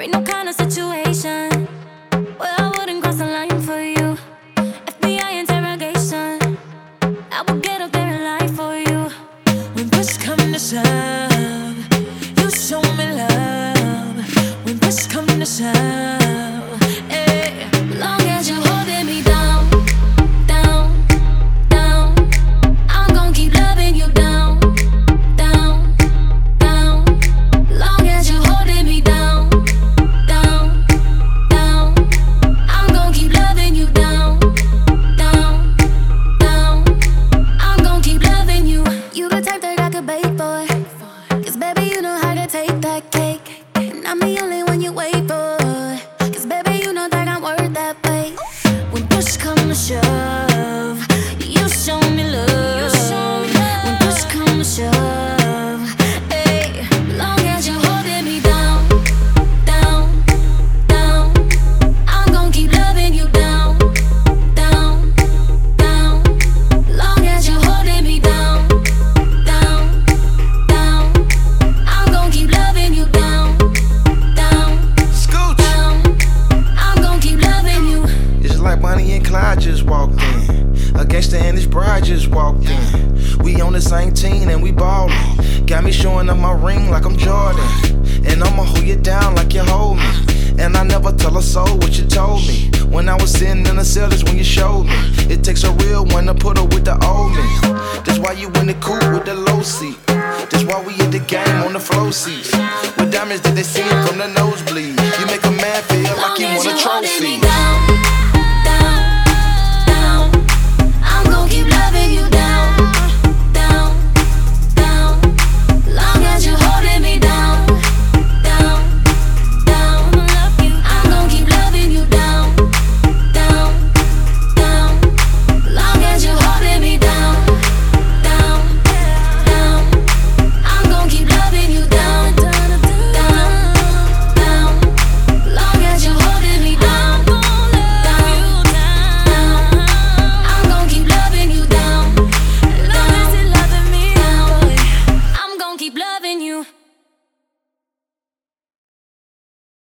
ain't no kind of situation where I wouldn't cross the line for you. FBI interrogation, I would get up there and lie for you. When push come to shove, you show me love. When push come to shove, hey. Long as you're holding me down, down, down, I'm gon' keep loving you down, down, down. Long as you're holding me down, down, down, I'm gon' keep loving you down, down, down. I'm gon' keep loving you. You the type that I could bake for, 'cause baby you know how to take that cake, and I'm the only one you wait for. 'Cause baby you know that I'm worth that wait. When push come to shove, you show me love. When push come to shove, hey. Long as you're holding me down, down, down, I'm gon' keep loving you down, down, down. Long as you're holding me down, down, down, I'm gon' keep loving you down, down, Scooch. down. I'm gon' keep loving you. It's like Bonnie and Clyde just walked in. A gangster and his bride just walked in. We on the same team and we ballin'. Got me showing up my ring like I'm Jordan. And I'ma hold you down like you hold me. And I never tell a soul what you told me. When I was sitting in the cell, that's when you showed me. It takes a real one to put her with the old me. That's why you in the coupe with the low seat. That's why we in the game on the flow seats. With diamonds that they see from the nosebleed. You make a man feel like he Long as want a you're holding me trophy.